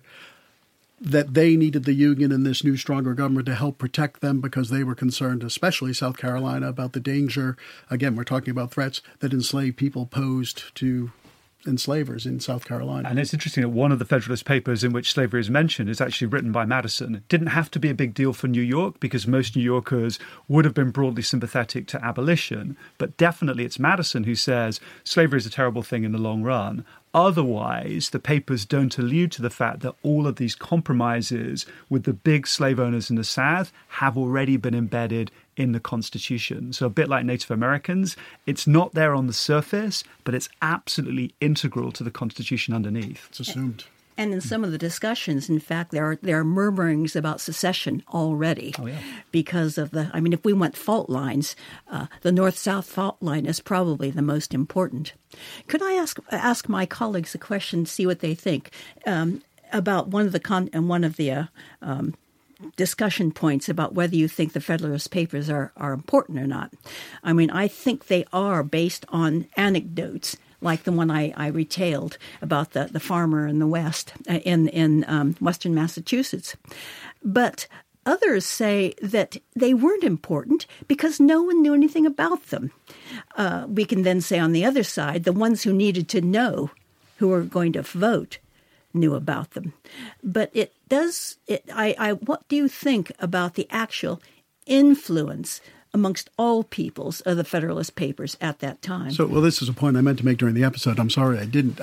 that they needed the Union and this new stronger government to help protect them because they were concerned, especially South Carolina, about the danger, again, we're talking about threats that enslaved people posed to enslavers in South Carolina. And it's interesting that one of the Federalist Papers in which slavery is mentioned is actually written by Madison. It didn't have to be a big deal for New York because most New Yorkers would have been broadly sympathetic to abolition. But definitely it's Madison who says slavery is a terrible thing in the long run. Otherwise, the papers don't allude to the fact that all of these compromises with the big slave owners in the South have already been embedded in the Constitution. So a bit like Native Americans, it's not there on the surface, but it's absolutely integral to the Constitution underneath. It's assumed. And in some of the discussions, in fact, there are murmurings about secession already because of if we want fault lines, the North-South fault line is probably the most important. Could I ask my colleagues a question, see what they think about one of the discussion points about whether you think the Federalist Papers are important or not? I mean, I think they are based on anecdotes like the one I retailed about the farmer in the West, in Western Massachusetts. But others say that they weren't important because no one knew anything about them. We can then say on the other side, the ones who needed to know, who were going to vote, knew about them. But what do you think about the actual influence amongst all peoples of the Federalist Papers at that time? This is a point I meant to make during the episode. I'm sorry I didn't.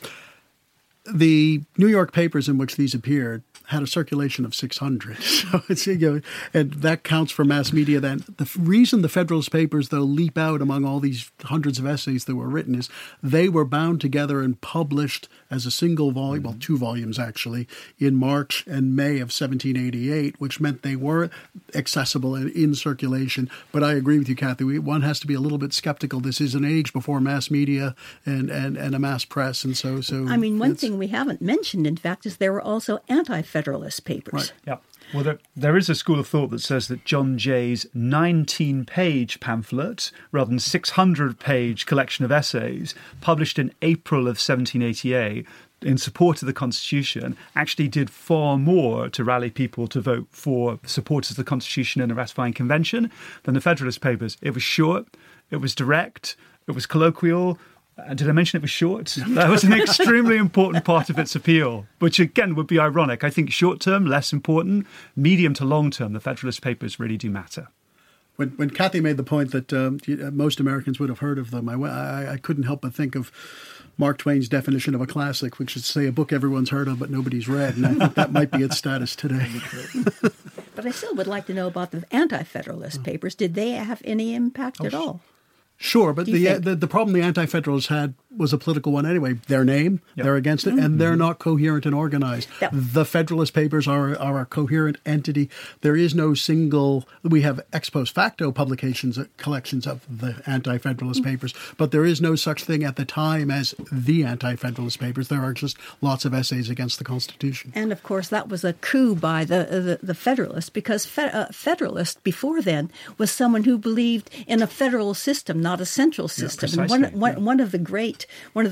The New York papers in which these appeared had a circulation of 600. So it's, and that counts for mass media then. The reason the Federalist Papers, though, leap out among all these hundreds of essays that were written is they were bound together and published as a single volume, well, 2 volumes actually, in March and May of 1788, which meant they were accessible and in circulation. But I agree with you, Kathy. One has to be a little bit skeptical. This is an age before mass media and a mass press. And so I mean, one thing we haven't mentioned, in fact, is there were also anti-Federalist papers. Right. Yeah. Well, there is a school of thought that says that John Jay's 19-page pamphlet, rather than 600-page collection of essays, published in April of 1788 in support of the Constitution, actually did far more to rally people to vote for supporters of the Constitution in a ratifying convention than the Federalist Papers. It was short, it was direct, it was colloquial. Did I mention it was short? That was an extremely important part of its appeal, which again would be ironic. I think short term, less important. Medium to long term, the Federalist Papers really do matter. When Kathy made the point that most Americans would have heard of them, I couldn't help but think of Mark Twain's definition of a classic, which is to say a book everyone's heard of but nobody's read. And I think that might be its status today. But I still would like to know about the anti-Federalist papers. Did they have any impact at all? Sure, but the problem the Anti-Federalists had was a political one anyway. Their name, they're against it, and they're not coherent and organized. The Federalist Papers are a coherent entity. There is no single... We have ex post facto publications, collections of the Anti-Federalist Papers, but there is no such thing at the time as the Anti-Federalist Papers. There are just lots of essays against the Constitution. And, of course, that was a coup by the Federalists, because Federalist before then was someone who believed in a federal system, not a central system. And one of the great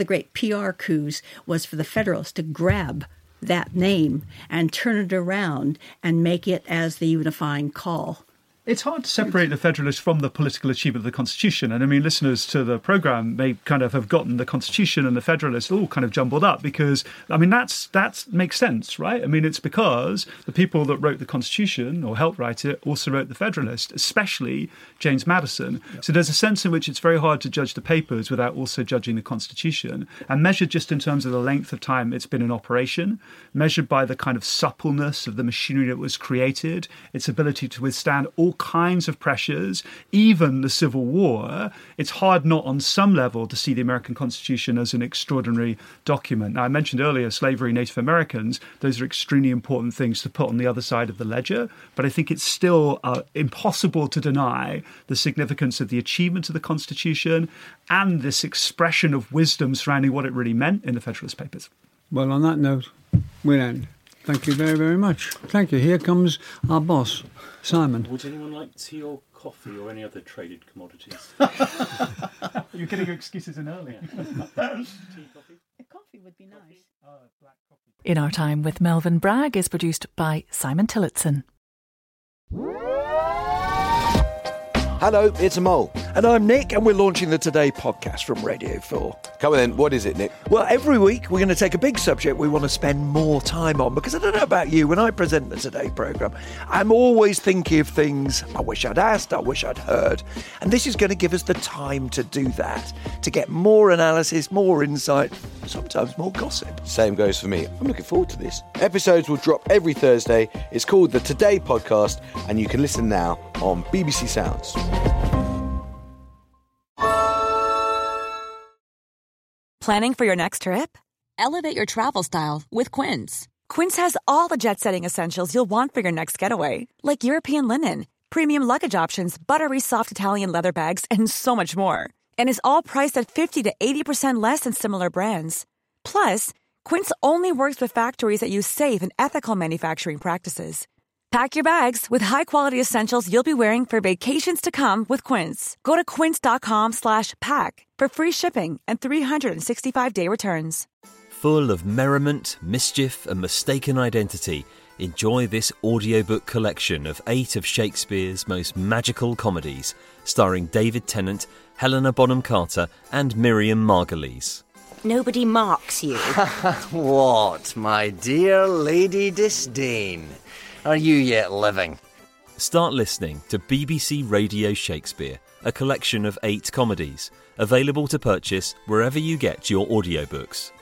PR coups was for the Federalists to grab that name and turn it around and make it as the unifying call. It's hard to separate the Federalists from the political achievement of the Constitution. And I mean, listeners to the programme may kind of have gotten the Constitution and the Federalists all kind of jumbled up because, I mean, that makes sense, right? I mean, it's because the people that wrote the Constitution or helped write it also wrote the Federalist, especially James Madison. Yep. So there's a sense in which it's very hard to judge the papers without also judging the Constitution. And measured just in terms of the length of time it's been in operation, measured by the kind of suppleness of the machinery that was created, its ability to withstand all kinds of pressures, even the Civil War, it's hard not on some level to see the American Constitution as an extraordinary document. Now, I mentioned earlier slavery, Native Americans, those are extremely important things to put on the other side of the ledger, but I think it's still impossible to deny the significance of the achievement of the Constitution and this expression of wisdom surrounding what it really meant in the Federalist Papers. Well, on that note, we'll end. Thank you very, very much. Thank you. Here comes our boss, Simon. Would anyone like tea or coffee or any other traded commodities? You're getting your excuses in early. Tea, coffee? A coffee would be nice. Black coffee. In Our Time with Melvyn Bragg is produced by Simon Tillotson. Hello, it's Mole. And I'm Nick, and we're launching the Today podcast from Radio 4. Come on then, what is it, Nick? Well, every week we're going to take a big subject we want to spend more time on, because I don't know about you, when I present the Today programme, I'm always thinking of things I wish I'd asked, I wish I'd heard. And this is going to give us the time to do that, to get more analysis, more insight, sometimes more gossip. Same goes for me. I'm looking forward to this. Episodes will drop every Thursday. It's called the Today Podcast, and you can listen now on BBC Sounds. Planning for your next trip? Elevate your travel style with Quince. Quince has all the jet-setting essentials you'll want for your next getaway, like European linen, premium luggage options, buttery soft Italian leather bags, and so much more. And is all priced at 50 to 80% less than similar brands. Plus, Quince only works with factories that use safe and ethical manufacturing practices. Pack your bags with high-quality essentials you'll be wearing for vacations to come with Quince. Go to quince.com/pack for free shipping and 365-day returns. Full of merriment, mischief and mistaken identity, enjoy this audiobook collection of 8 of Shakespeare's most magical comedies, starring David Tennant, Helena Bonham Carter and Miriam Margolyes. Nobody marks you. What, my dear Lady Disdain? Are you yet living? Start listening to BBC Radio Shakespeare, a collection of 8 comedies, available to purchase wherever you get your audiobooks.